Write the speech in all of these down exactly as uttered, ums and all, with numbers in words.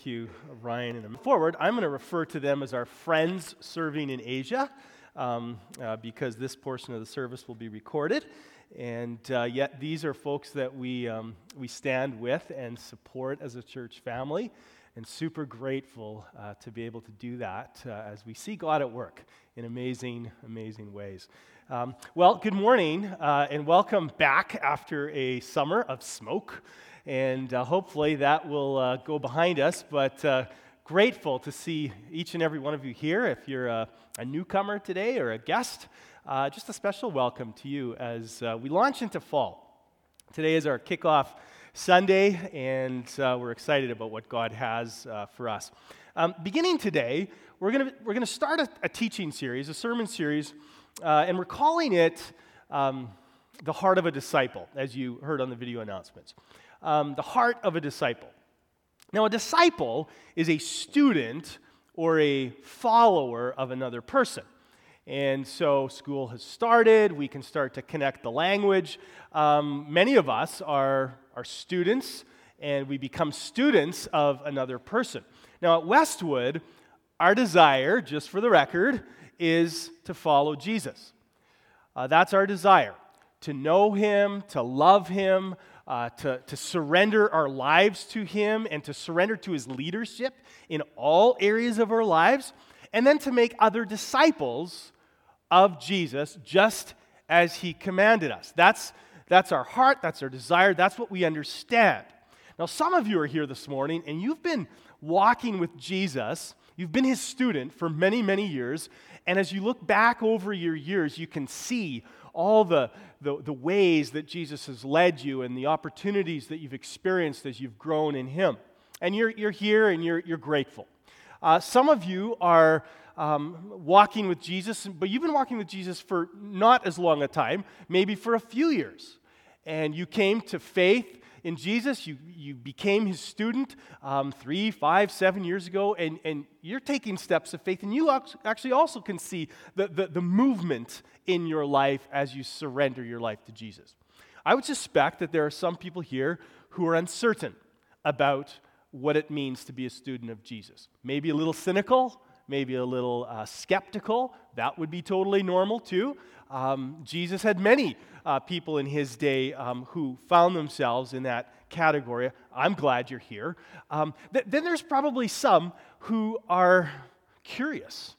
You, Ryan, and forward, I'm going to refer to them as our friends serving in Asia um, uh, because this portion of the service will be recorded. And uh, yet these are folks that we, um, we stand with and support as a church family, and super grateful uh, to be able to do that uh, as we see God at work in amazing, amazing ways. Um, well, good morning uh, and welcome back after a summer of smoke. And uh, hopefully that will uh, go behind us, but uh, grateful to see each and every one of you here. If you're a, a newcomer today or a guest, uh, just a special welcome to you as uh, we launch into fall. Today is our kickoff Sunday, and uh, we're excited about what God has uh, for us. Um, beginning today, we're going to we're going to start a, a teaching series, a sermon series, uh, and we're calling it um, The Heart of a Disciple, as you heard on the video announcements. Um, the heart of a disciple. Now, a disciple is a student or a follower of another person. And so school has started. We can start to connect the language. Um, many of us are, are students, and we become students of another person. Now, at Westwood, our desire, just for the record, is to follow Jesus. Uh, that's our desire, to know Him, to love Him, Uh, to, to surrender our lives to Him and to surrender to His leadership in all areas of our lives, and then to make other disciples of Jesus just as He commanded us. That's, that's our heart, that's our desire, that's what we understand. Now, some of you are here this morning and you've been walking with Jesus, you've been His student for many, many years, and as you look back over your years, you can see all the, the, the ways that Jesus has led you and the opportunities that you've experienced as you've grown in Him. And you're, you're here and you're, you're grateful. Uh, some of you are um, walking with Jesus, but you've been walking with Jesus for not as long a time, maybe for a few years. And you came to faith in Jesus, you, you became His student um, three, five, seven years ago, and, and you're taking steps of faith, and you actually also can see the, the, the movement in your life as you surrender your life to Jesus. I would suspect that there are some people here who are uncertain about what it means to be a student of Jesus. Maybe a little cynical, maybe a little uh, skeptical. That would be totally normal too. Um, Jesus had many uh, people in His day um, who found themselves in that category. I'm glad you're here. Um, th- then there's probably some who are curious.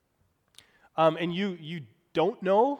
Um, and you you don't know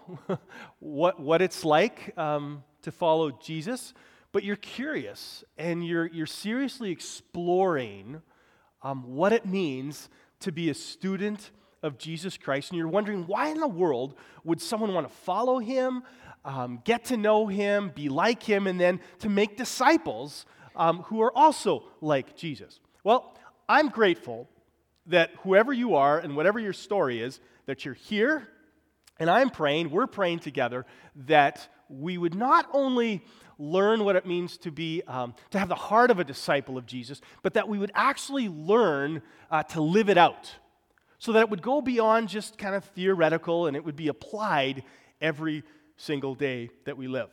what what it's like um, to follow Jesus, but you're curious and you're you're seriously exploring um, what it means to be a student of Jesus Christ, and you're wondering, why in the world would someone want to follow Him, um, get to know Him, be like Him, and then to make disciples um, who are also like Jesus? Well, I'm grateful that whoever you are and whatever your story is, that you're here, and I'm praying, we're praying together, that we would not only learn what it means to be, um, to have the heart of a disciple of Jesus, but that we would actually learn uh, to live it out, so that it would go beyond just kind of theoretical and it would be applied every single day that we live.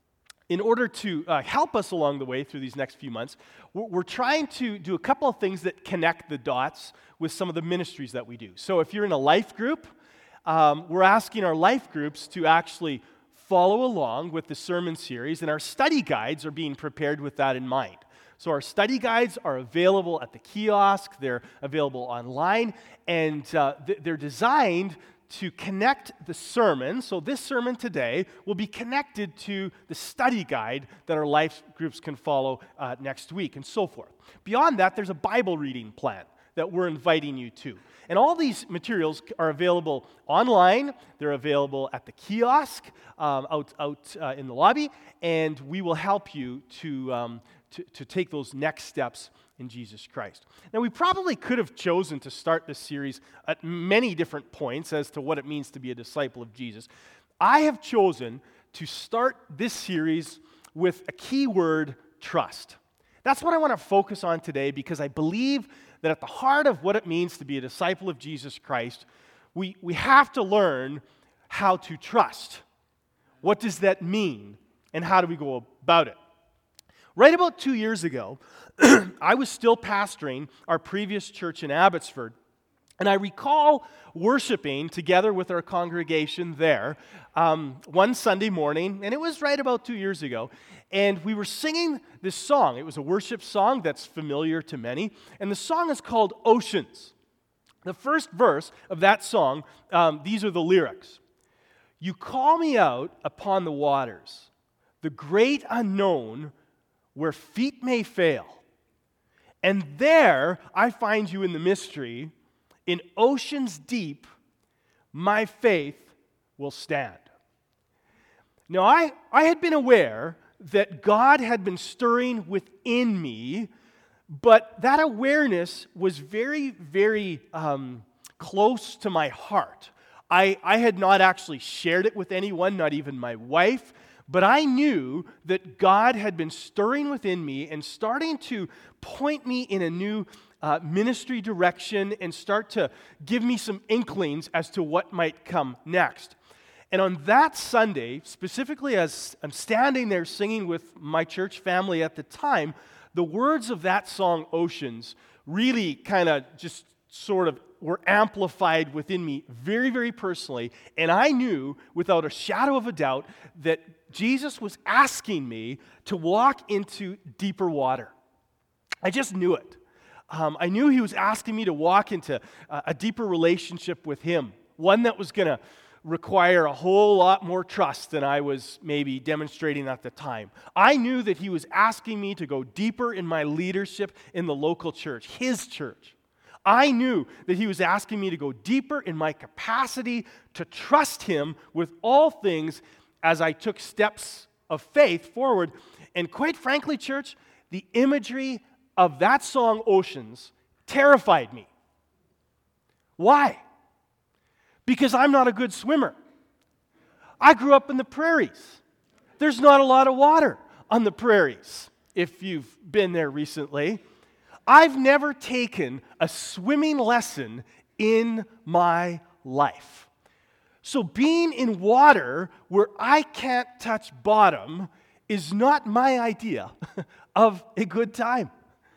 In order to uh, help us along the way through these next few months, we're, we're trying to do a couple of things that connect the dots with some of the ministries that we do. So if you're in a life group, um, we're asking our life groups to actually follow along with the sermon series, and our study guides are being prepared with that in mind. So our study guides are available at the kiosk, they're available online, and uh, th- they're designed to connect the sermon. So this sermon today will be connected to the study guide that our life groups can follow uh, next week, and so forth. Beyond that, there's a Bible reading plan that we're inviting you to. And all these materials are available online. They're available at the kiosk um, out, out uh, in the lobby, and we will help you to, um, to, to take those next steps in Jesus Christ. Now, we probably could have chosen to start this series at many different points as to what it means to be a disciple of Jesus. I have chosen to start this series with a key word, trust. That's what I want to focus on today, because I believe that at the heart of what it means to be a disciple of Jesus Christ, we, we have to learn how to trust. What does that mean, and how do we go about it? Right about two years ago, I was still pastoring our previous church in Abbotsford, and I recall worshiping together with our congregation there um, one Sunday morning, and it was right about two years ago, and we were singing this song. It was a worship song that's familiar to many, and the song is called Oceans. The first verse of that song, um, these are the lyrics. You call me out upon the waters, the great unknown, where feet may fail. And there I find you in the mystery, in oceans deep, my faith will stand. Now, I, I had been aware that God had been stirring within me, but that awareness was very, very um, close to my heart. I, I had not actually shared it with anyone, not even my wife, but I knew that God had been stirring within me and starting to point me in a new uh, ministry direction and start to give me some inklings as to what might come next. And on that Sunday, specifically as I'm standing there singing with my church family at the time, the words of that song, Oceans, really kind of just sort of were amplified within me very, very personally. And I knew without a shadow of a doubt that Jesus was asking me to walk into deeper water. I just knew it. Um, I knew he was asking me to walk into a, a deeper relationship with him, one that was going to require a whole lot more trust than I was maybe demonstrating at the time. I knew that he was asking me to go deeper in my leadership in the local church, his church. I knew that he was asking me to go deeper in my capacity to trust him with all things as I took steps of faith forward. And quite frankly, church, the imagery of that song, Oceans, terrified me. Why? Because I'm not a good swimmer. I grew up in the prairies. There's not a lot of water on the prairies, if you've been there recently. I've never taken a swimming lesson in my life. So being in water where I can't touch bottom is not my idea of a good time.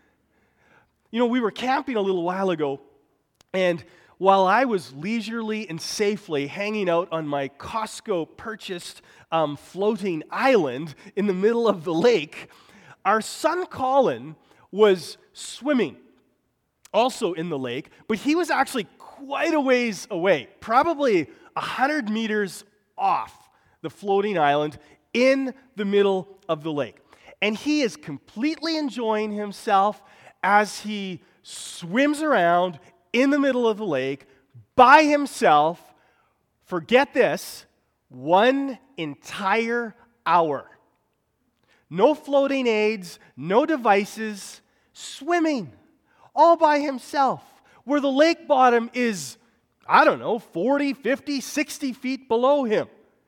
You know, we were camping a little while ago, and while I was leisurely and safely hanging out on my Costco-purchased um, floating island in the middle of the lake, our son Colin was swimming also in the lake, but he was actually quite a ways away, probably one hundred meters off the floating island in the middle of the lake. And he is completely enjoying himself as he swims around in the middle of the lake by himself, forget this, one entire hour. No floating aids, no devices, swimming all by himself, where the lake bottom is, I don't know, forty, fifty, sixty feet below him.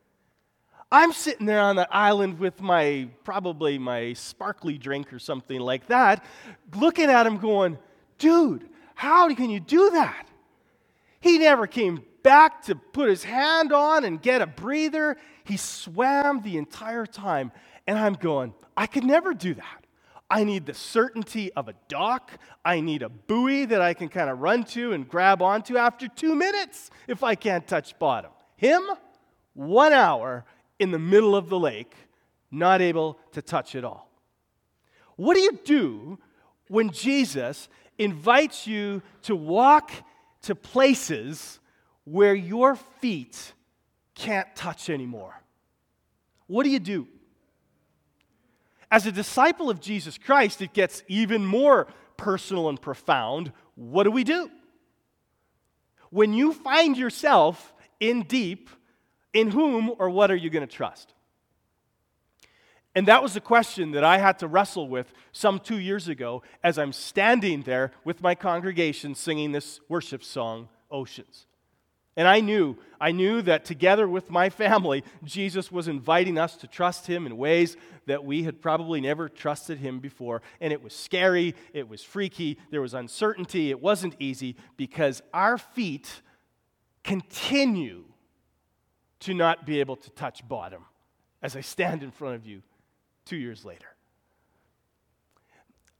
I'm sitting there on the island with my, probably my sparkly drink or something like that, looking at him going, dude, how can you do that? He never came back to put his hand on and get a breather. He swam the entire time. And I'm going, I could never do that. I need the certainty of a dock. I need a buoy that I can kind of run to and grab onto after two minutes if I can't touch bottom. Him, one hour in the middle of the lake, not able to touch it all. What do you do when Jesus invites you to walk to places where your feet can't touch anymore? What do you do? As a disciple of Jesus Christ, it gets even more personal and profound. What do we do? When you find yourself in deep, in whom or what are you going to trust? And that was a question that I had to wrestle with some two years ago as I'm standing there with my congregation singing this worship song, Oceans. And I knew, I knew that together with my family, Jesus was inviting us to trust him in ways that we had probably never trusted him before. And it was scary, it was freaky, there was uncertainty, it wasn't easy because our feet continue to not be able to touch bottom as I stand in front of you two years later.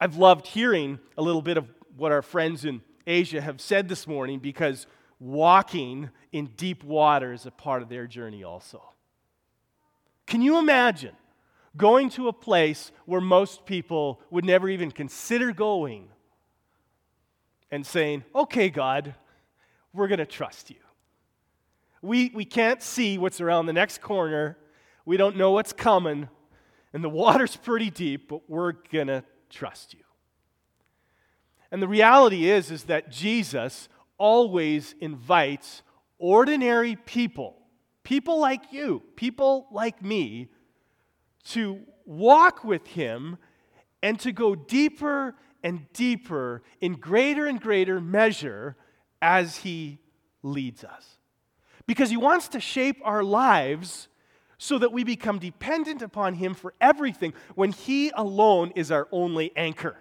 I've loved hearing a little bit of what our friends in Asia have said this morning, because walking in deep water is a part of their journey also. Can you imagine going to a place where most people would never even consider going and saying, okay, God, we're going to trust you. We, we can't see what's around the next corner. We don't know what's coming. And the water's pretty deep, but we're going to trust you. And the reality is, is that Jesus always invites ordinary people, people like you, people like me, to walk with him and to go deeper and deeper in greater and greater measure as he leads us. Because he wants to shape our lives so that we become dependent upon him for everything when he alone is our only anchor.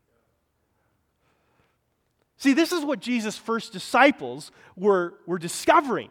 See, this is what Jesus' first disciples were, were discovering.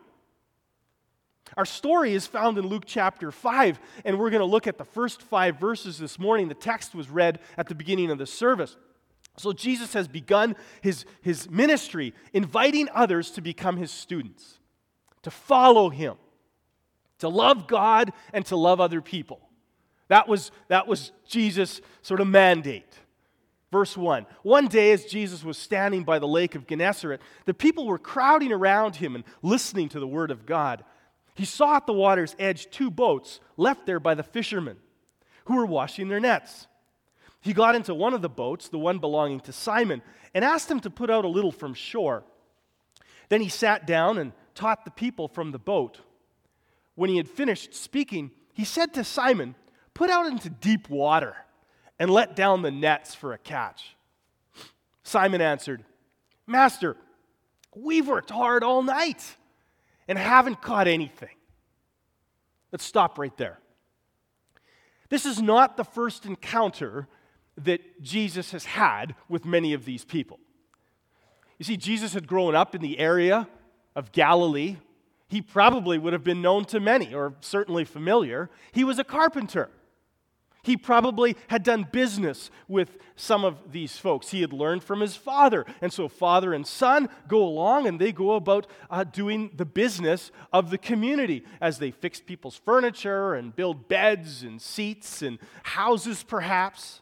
Our story is found in Luke chapter five, and we're going to look at the first five verses this morning. The text was read at the beginning of the service. So Jesus has begun his, his ministry, inviting others to become his students, to follow him, to love God and to love other people. That was, that was Jesus' sort of mandate. Verse one, one day as Jesus was standing by the lake of Gennesaret, the people were crowding around him and listening to the word of God. He saw at the water's edge two boats left there by the fishermen who were washing their nets. He got into one of the boats, the one belonging to Simon, and asked him to put out a little from shore. Then he sat down and taught the people from the boat. When he had finished speaking, he said to Simon, "Put out into deep water and let down the nets for a catch." Simon answered, "Master, we've worked hard all night and haven't caught anything." Let's stop right there. This is not the first encounter that Jesus has had with many of these people. You see, Jesus had grown up in the area of Galilee. He probably would have been known to many, or certainly familiar. He was a carpenter. He probably had done business with some of these folks. He had learned from his father. And so father and son go along and they go about uh, doing the business of the community as they fix people's furniture and build beds and seats and houses perhaps.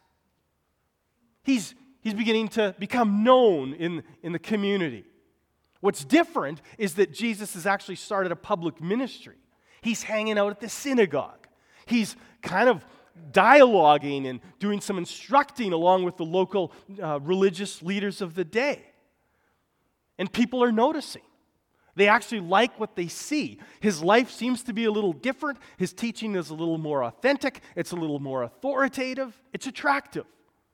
He's, he's beginning to become known in, in the community. What's different is that Jesus has actually started a public ministry. He's hanging out at the synagogue. He's kind of dialoguing and doing some instructing along with the local uh, religious leaders of the day. And people are noticing. They actually like what they see. His life seems to be a little different. His teaching is a little more authentic. It's a little more authoritative. It's attractive.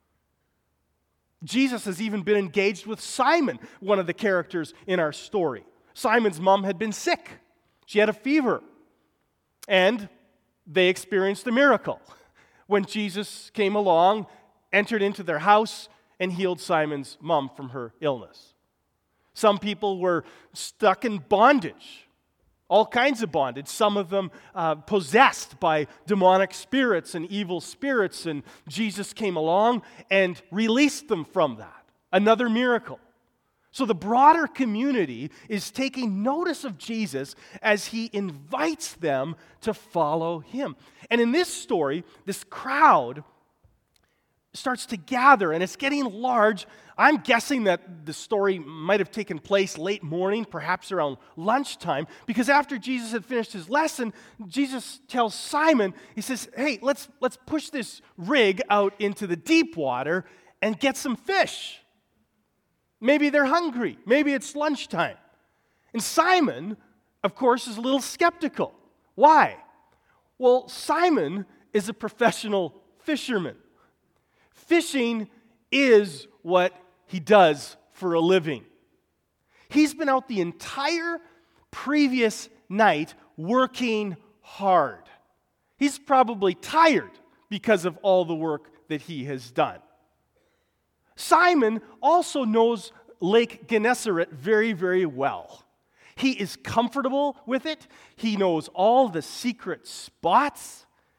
Jesus has even been engaged with Simon, one of the characters in our story. Simon's mom had been sick. She had a fever. And they experienced a miracle when Jesus came along, entered into their house, and healed Simon's mom from her illness. Some people were stuck in bondage, all kinds of bondage, some of them uh, possessed by demonic spirits and evil spirits, and Jesus came along and released them from that. Another miracle. So the broader community is taking notice of Jesus as he invites them to follow him. And in this story, this crowd starts to gather, and it's getting large. I'm guessing that the story might have taken place late morning, perhaps around lunchtime, because after Jesus had finished his lesson, Jesus tells Simon, he says, hey, let's, let's push this rig out into the deep water and get some fish. Maybe they're hungry. Maybe it's lunchtime. And Simon, of course, is a little skeptical. Why? Well, Simon is a professional fisherman. Fishing is what he does for a living. He's been out the entire previous night working hard. He's probably tired because of all the work that he has done. Simon also knows Lake Gennesaret very, very well. He is comfortable with it. He knows all the secret spots.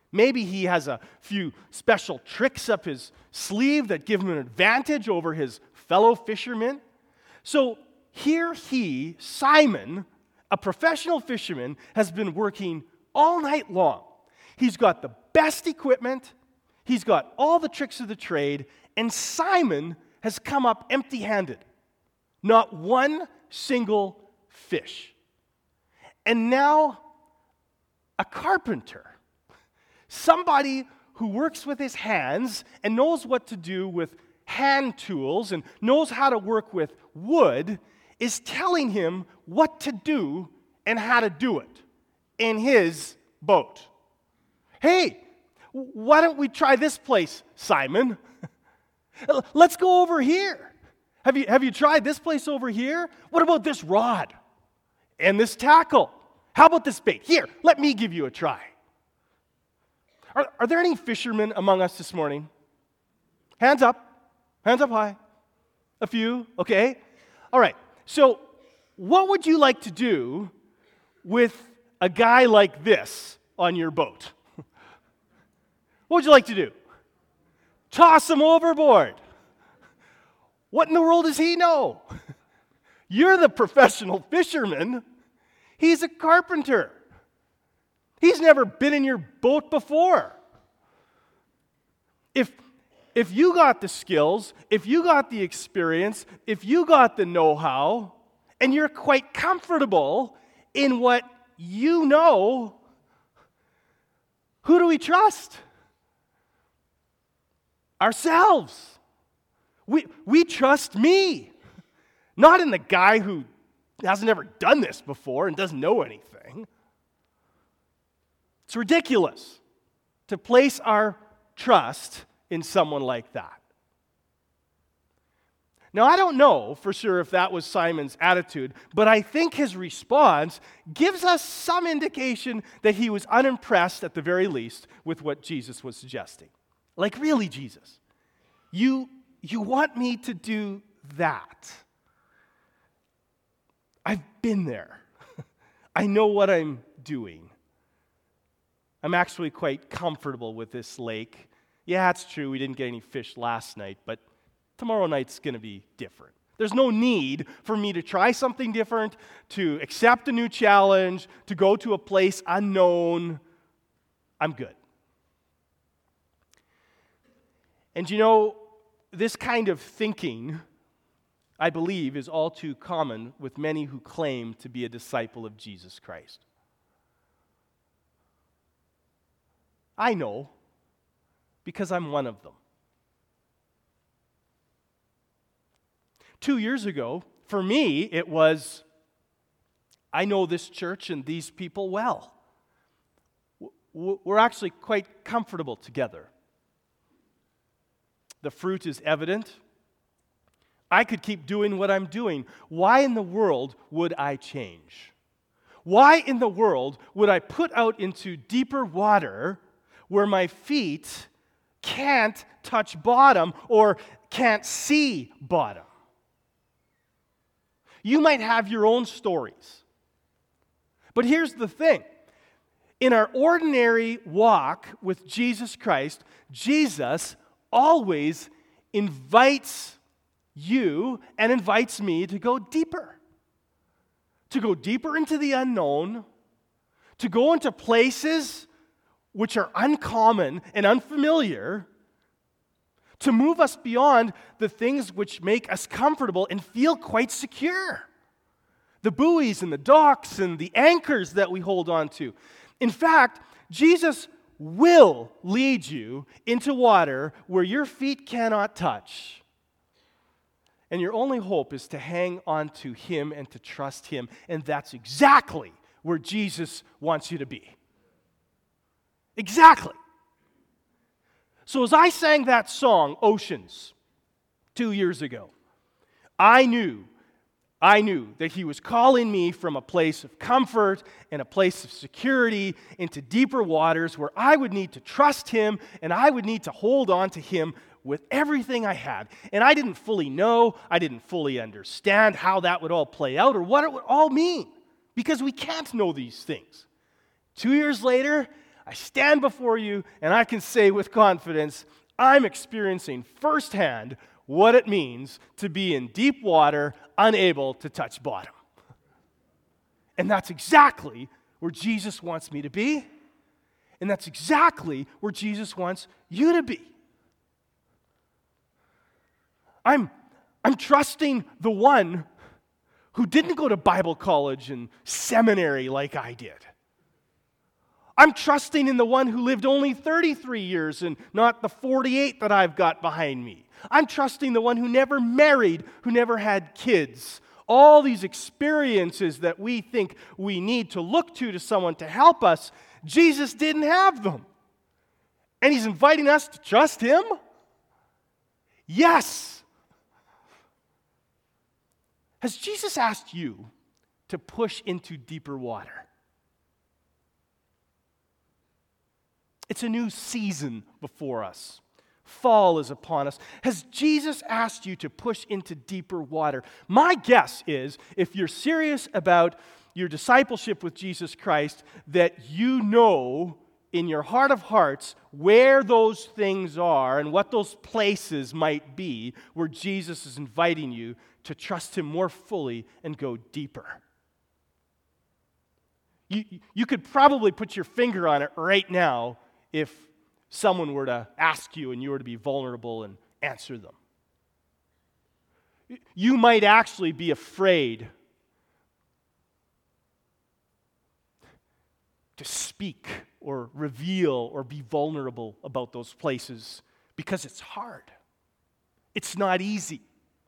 Maybe he has a few special tricks up his sleeve that give him an advantage over his fellow fishermen. So here he, Simon, a professional fisherman, has been working all night long. He's got the best equipment, he's got all the tricks of the trade, and Simon has come up empty-handed. Not one single fish. And now, a carpenter, somebody who works with his hands and knows what to do with hand tools and knows how to work with wood, is telling him what to do and how to do it in his boat. Hey, why don't we try this place, Simon? Let's go over here. Have you, have you tried this place over here? What about this rod and this tackle? How about this bait? Here, let me give you a try. Are, are there any fishermen among us this morning? Hands up. Hands up high. A few, okay. All right. So, what would you like to do with a guy like this on your boat? What would you like to do? Toss him overboard. What in the world does he know? You're the professional fisherman. He's a carpenter. He's never been in your boat before. If If you got the skills, if you got the experience, if you got the know-how, and you're quite comfortable in what you know, who do we trust? Ourselves. We, we trust me, not in the guy who hasn't ever done this before and doesn't know anything. It's ridiculous to place our trust in someone like that. Now, I don't know for sure if that was Simon's attitude, but I think his response gives us some indication that he was unimpressed, at the very least, with what Jesus was suggesting. Like, really, Jesus, you, you want me to do that? I've been there. I know what I'm doing. I'm actually quite comfortable with this lake. Yeah, it's true, we didn't get any fish last night, but tomorrow night's going to be different. There's no need for me to try something different, to accept a new challenge, to go to a place unknown. I'm good. And you know, this kind of thinking, I believe, is all too common with many who claim to be a disciple of Jesus Christ. I know, because I'm one of them. Two years ago, for me, it was, I know this church and these people well. We're actually quite comfortable together. The fruit is evident. I could keep doing what I'm doing. Why in the world would I change? Why in the world would I put out into deeper water where my feet can't touch bottom or can't see bottom? You might have your own stories. But here's the thing. In our ordinary walk with Jesus Christ, Jesus always invites you and invites me to go deeper. To go deeper into the unknown, to go into places which are uncommon and unfamiliar, to move us beyond the things which make us comfortable and feel quite secure. The buoys and the docks and the anchors that we hold on to. In fact, Jesus will lead you into water where your feet cannot touch. And your only hope is to hang on to Him and to trust Him. And that's exactly where Jesus wants you to be. Exactly. So as I sang that song, Oceans, two years ago, I knew, I knew that He was calling me from a place of comfort and a place of security into deeper waters where I would need to trust Him and I would need to hold on to Him with everything I had. And I didn't fully know, I didn't fully understand how that would all play out or what it would all mean, because we can't know these things. Two years later, I stand before you and I can say with confidence, I'm experiencing firsthand what it means to be in deep water, unable to touch bottom. And that's exactly where Jesus wants me to be. And that's exactly where Jesus wants you to be. I'm, I'm trusting the one who didn't go to Bible college and seminary like I did. I'm trusting in the one who lived only thirty-three years and not the forty-eight that I've got behind me. I'm trusting the one who never married, who never had kids. All these experiences that we think we need to look to to someone to help us, Jesus didn't have them. And he's inviting us to trust him? Yes. Has Jesus asked you to push into deeper water? It's a new season before us. Fall is upon us. Has Jesus asked you to push into deeper water? My guess is, if you're serious about your discipleship with Jesus Christ, that you know in your heart of hearts where those things are and what those places might be where Jesus is inviting you to trust him more fully and go deeper. You, you could probably put your finger on it right now if someone were to ask you and you were to be vulnerable and answer them. You might actually be afraid to speak or reveal or be vulnerable about those places because it's hard. It's not easy.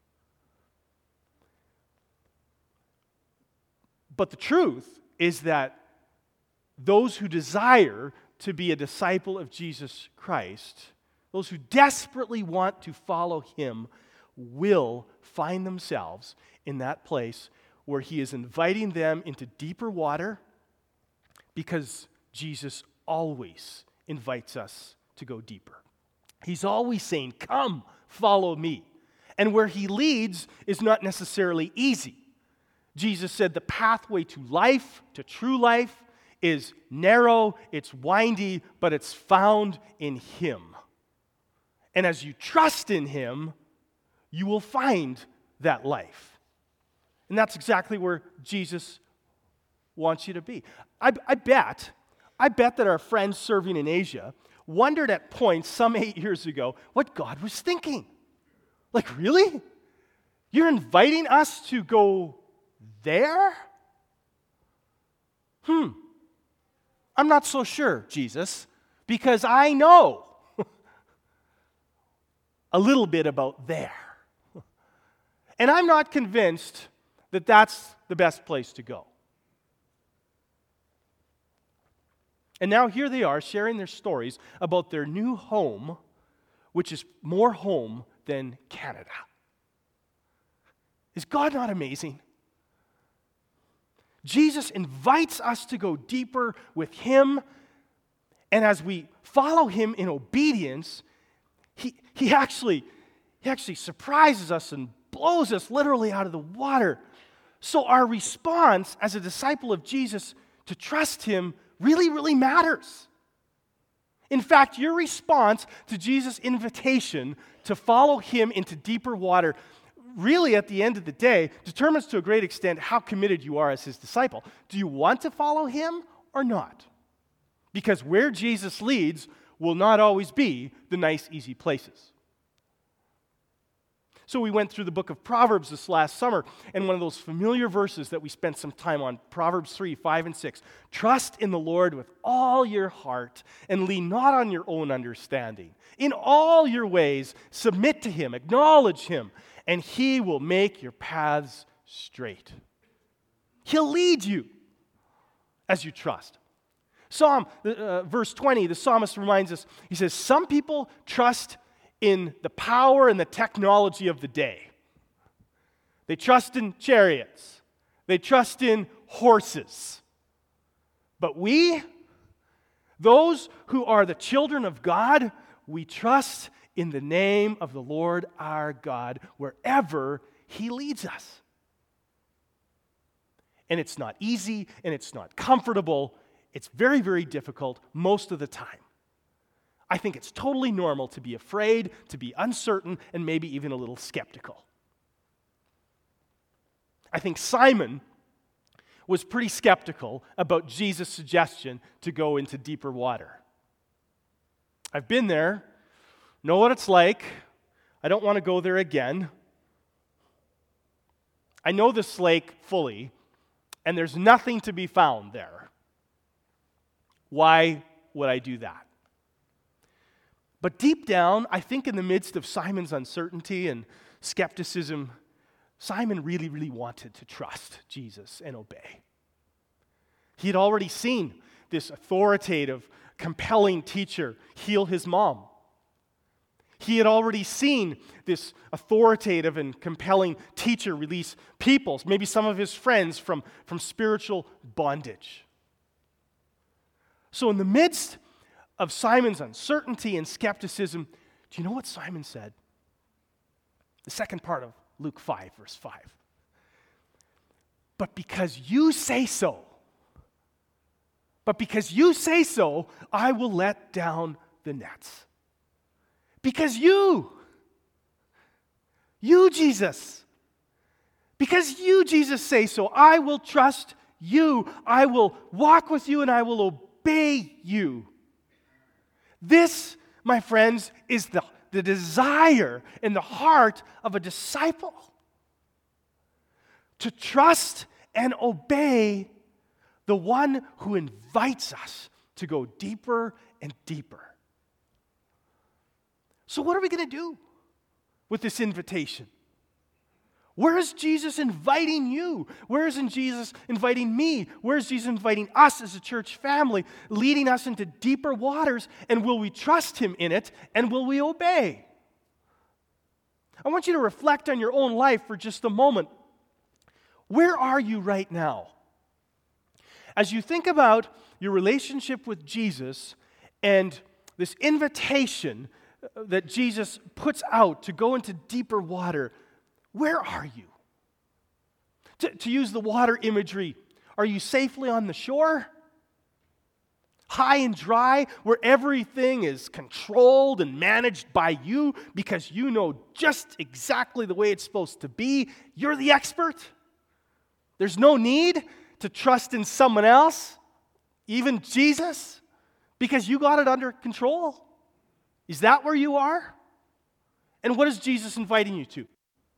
But the truth is that those who desire to be a disciple of Jesus Christ, those who desperately want to follow him, will find themselves in that place where he is inviting them into deeper water, because Jesus always invites us to go deeper. He's always saying, come, follow me. And where he leads is not necessarily easy. Jesus said the pathway to life, to true life, is narrow, it's windy, but it's found in him. And as you trust in him, you will find that life. And that's exactly where Jesus wants you to be. I, I bet, I bet that our friends serving in Asia wondered at points some eight years ago what God was thinking. Like, really? You're inviting us to go there? Hmm. I'm not so sure, Jesus, because I know a little bit about there. And I'm not convinced that that's the best place to go. And now here they are sharing their stories about their new home, which is more home than Canada. Is God not amazing? Jesus invites us to go deeper with him, and as we follow him in obedience, he, he, actually, he actually surprises us and blows us literally out of the water. So our response as a disciple of Jesus to trust him really, really matters. In fact, your response to Jesus' invitation to follow him into deeper water really, at the end of the day, determines to a great extent how committed you are as his disciple. Do you want to follow him or not? Because where Jesus leads will not always be the nice, easy places. So we went through the book of Proverbs this last summer, and one of those familiar verses that we spent some time on, Proverbs three, five, and six. Trust in the Lord with all your heart, and lean not on your own understanding. In all your ways, submit to him, acknowledge him, and he will make your paths straight. He'll lead you as you trust. Psalm, uh, verse twenty, the psalmist reminds us, he says, some people trust in the power and the technology of the day. They trust in chariots. They trust in horses. But we, those who are the children of God, we trust in the name of the Lord our God wherever he leads us. And it's not easy, and it's not comfortable. It's very, very difficult most of the time. I think it's totally normal to be afraid, to be uncertain, and maybe even a little skeptical. I think Simon was pretty skeptical about Jesus' suggestion to go into deeper water. I've been there, know what it's like. I don't want to go there again. I know this lake fully, and there's nothing to be found there. Why would I do that? But deep down, I think in the midst of Simon's uncertainty and skepticism, Simon really, really wanted to trust Jesus and obey. He had already seen this authoritative, compelling teacher heal his mom. He had already seen this authoritative and compelling teacher release people, maybe some of his friends, from, from spiritual bondage. So in the midst of Simon's uncertainty and skepticism, do you know what Simon said? The second part of Luke five, verse five. But because you say so, but because you say so, I will let down the nets. Because you, you, Jesus, because you, Jesus, say so, I will trust you. I will walk with you and I will obey you. This, my friends, is the, the desire in the heart of a disciple. To trust and obey the one who invites us to go deeper and deeper. So what are we going to do with this invitation? Where is Jesus inviting you? Where is Jesus inviting me? Where is Jesus inviting us as a church family, leading us into deeper waters? And will we trust him in it? And will we obey? I want you to reflect on your own life for just a moment. Where are you right now? As you think about your relationship with Jesus and this invitation that Jesus puts out to go into deeper water, where are you? To, to use the water imagery, are you safely on the shore? High and dry, where everything is controlled and managed by you because you know just exactly the way it's supposed to be? You're the expert. There's no need to trust in someone else, even Jesus, because you got it under control. Is that where you are? And what is Jesus inviting you to?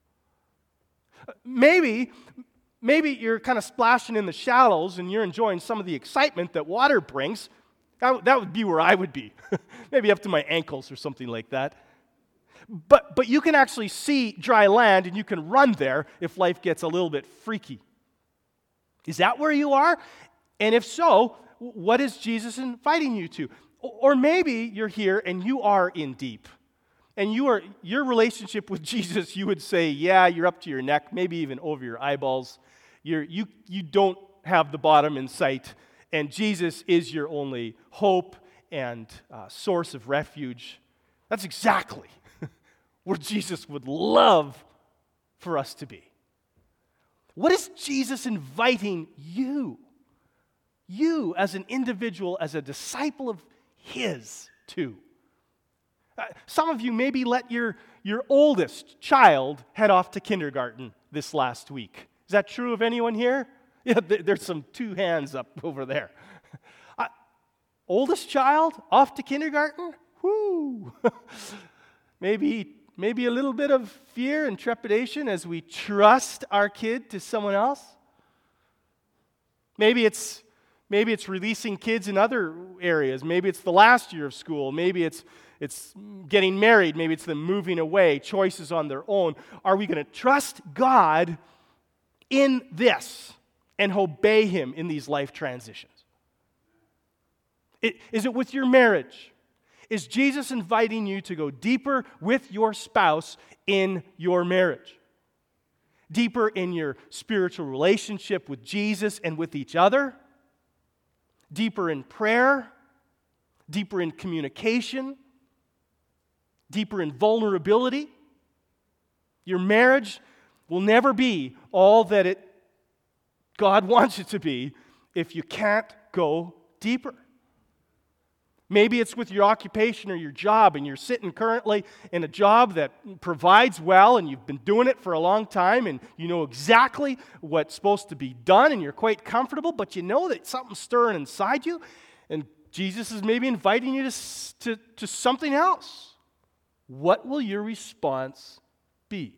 Maybe, maybe you're kind of splashing in the shallows and you're enjoying some of the excitement that water brings. That, that would be where I would be. Maybe up to my ankles or something like that. But, but you can actually see dry land and you can run there if life gets a little bit freaky. Is that where you are? And if so, what is Jesus inviting you to? Or maybe you're here and you are in deep. And you are your relationship with Jesus, you would say, yeah, you're up to your neck, maybe even over your eyeballs. You're, you, you don't have the bottom in sight. And Jesus is your only hope and uh, source of refuge. That's exactly where Jesus would love for us to be. What is Jesus inviting you, you as an individual, as a disciple of his, to? Uh, some of you maybe let your, your oldest child head off to kindergarten this last week. Is that true of anyone here? Yeah, there's some two hands up over there. Uh, oldest child off to kindergarten? Whoo! maybe, maybe a little bit of fear and trepidation as we trust our kid to someone else. Maybe it's maybe it's releasing kids in other areas. Maybe it's the last year of school. Maybe it's it's getting married. Maybe it's them moving away. Choices on their own. Are we going to trust God in this and obey him in these life transitions? It, is it with your marriage? Is Jesus inviting you to go deeper with your spouse in your marriage? Deeper in your spiritual relationship with Jesus and with each other? Deeper in prayer? Deeper in communication? Deeper in vulnerability? Your marriage will never be all that it God wants it to be if you can't go deeper. Maybe it's with your occupation or your job, and you're sitting currently in a job that provides well, and you've been doing it for a long time, and you know exactly what's supposed to be done, and you're quite comfortable, but you know that something's stirring inside you, and Jesus is maybe inviting you to, to, to something else. What will your response be?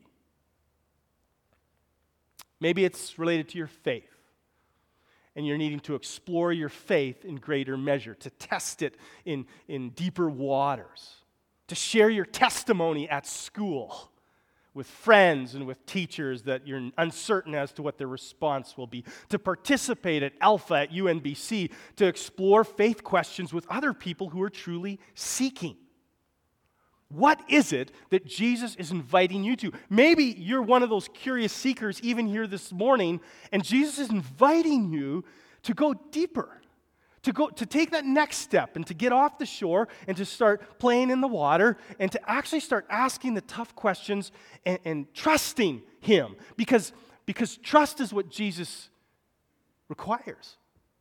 Maybe it's related to your faith, and you're needing to explore your faith in greater measure, to test it in, in deeper waters, to share your testimony at school with friends and with teachers that you're uncertain as to what their response will be, to participate at Alpha at U N B C, to explore faith questions with other people who are truly seeking. What is it that Jesus is inviting you to? Maybe you're one of those curious seekers even here this morning, and Jesus is inviting you to go deeper, to go to take that next step and to get off the shore and to start playing in the water and to actually start asking the tough questions and, and trusting Him. Because, because trust is what Jesus requires.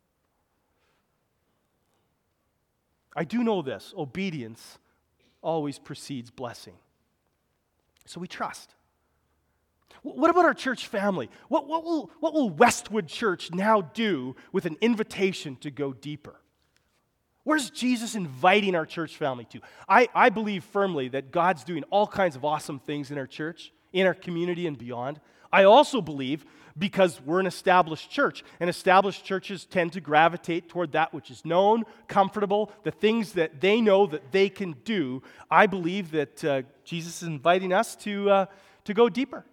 I do know this, obedience always precedes blessing. So we trust. What about our church family? What, what, will, what will Westwood Church now do with an invitation to go deeper? Where's Jesus inviting our church family to? I, I believe firmly that God's doing all kinds of awesome things in our church, in our community and beyond. I also believe, because we're an established church, and established churches tend to gravitate toward that which is known, comfortable, the things that they know that they can do, I believe that uh, Jesus is inviting us to, uh, to go deeper.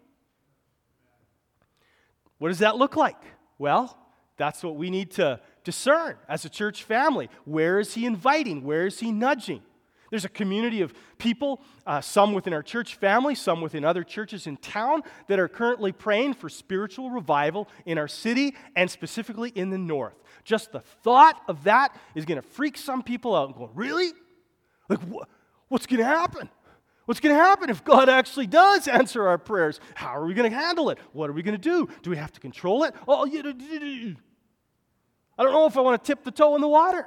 What does that look like? Well, that's what we need to discern as a church family. Where is He inviting? Where is He nudging? There's a community of people, uh, some within our church family, some within other churches in town, that are currently praying for spiritual revival in our city and specifically in the north. Just the thought of that is going to freak some people out and go, really? Like, wh- what's going to happen? What's going to happen if God actually does answer our prayers? How are we going to handle it? What are we going to do? Do we have to control it? Oh, yeah, I don't know if I want to tip the toe in the water.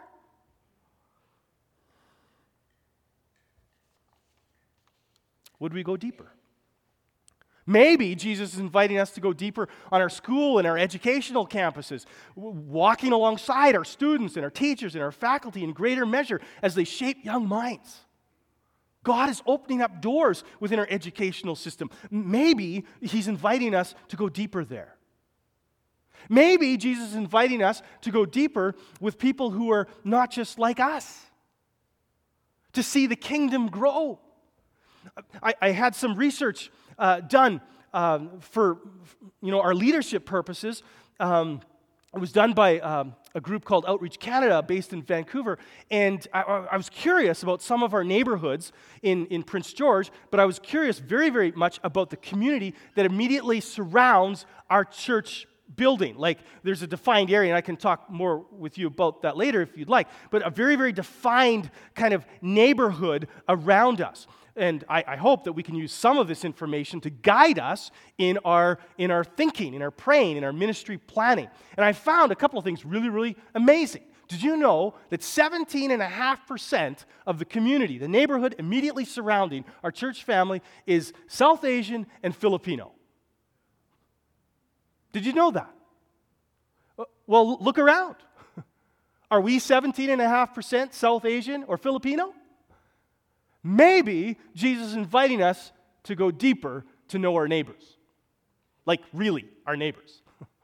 Would we go deeper? Maybe Jesus is inviting us to go deeper on our school and our educational campuses, walking alongside our students and our teachers and our faculty in greater measure as they shape young minds. God is opening up doors within our educational system. Maybe He's inviting us to go deeper there. Maybe Jesus is inviting us to go deeper with people who are not just like us, to see the kingdom grow. I, I had some research uh, done um, for you know our leadership purposes. Um, it was done by um, a group called Outreach Canada based in Vancouver, and I, I was curious about some of our neighborhoods in, in Prince George, but I was curious very, very much about the community that immediately surrounds our church building. Like, there's a defined area, and I can talk more with you about that later if you'd like, but a very, very defined kind of neighborhood around us. And I, I hope that we can use some of this information to guide us in our, in our thinking, in our praying, in our ministry planning. And I found a couple of things really, really amazing. Did you know that seventeen point five percent of the community, the neighborhood immediately surrounding our church family, is South Asian and Filipino? Did you know that? Well, look around. Are we seventeen point five percent South Asian or Filipino? Maybe Jesus is inviting us to go deeper to know our neighbors. Like, really, our neighbors.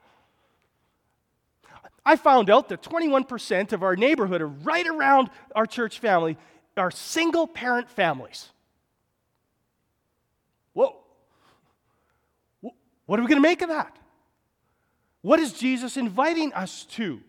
I found out that twenty-one percent of our neighborhood, or right around our church family, are single-parent families. Whoa. What are we going to make of that? What is Jesus inviting us to?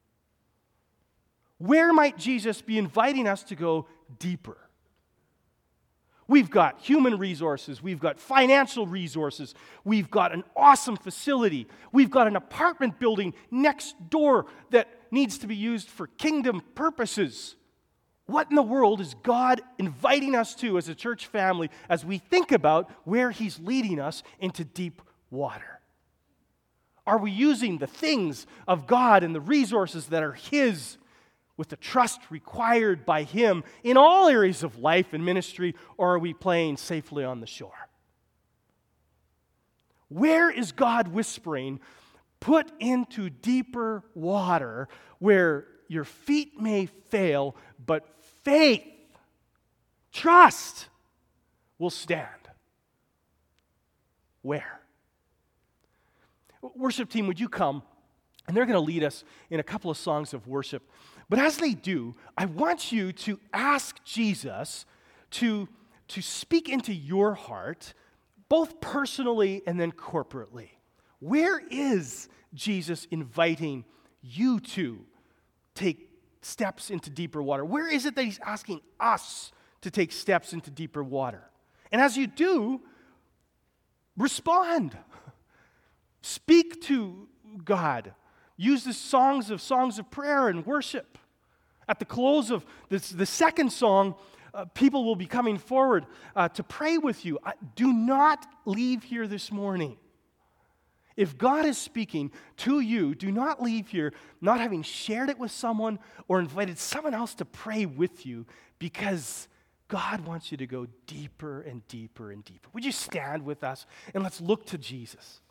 Where might Jesus be inviting us to go deeper? We've got human resources, we've got financial resources, we've got an awesome facility, we've got an apartment building next door that needs to be used for kingdom purposes. What in the world is God inviting us to as a church family as we think about where He's leading us into deep water? Are we using the things of God and the resources that are His with the trust required by Him in all areas of life and ministry, or are we playing safely on the shore? Where is God whispering, put into deeper water where your feet may fail, but faith, trust will stand? Where? Worship team, would you come? And they're going to lead us in a couple of songs of worship. But as they do, I want you to ask Jesus to, to speak into your heart, both personally and then corporately. Where is Jesus inviting you to take steps into deeper water? Where is it that He's asking us to take steps into deeper water? And as you do, respond. Speak to God. Use the songs of songs of prayer and worship. At the close of this, the second song, uh, people will be coming forward uh, to pray with you. Uh, do not leave here this morning. If God is speaking to you, do not leave here not having shared it with someone or invited someone else to pray with you, because God wants you to go deeper and deeper and deeper. Would you stand with us and let's look to Jesus?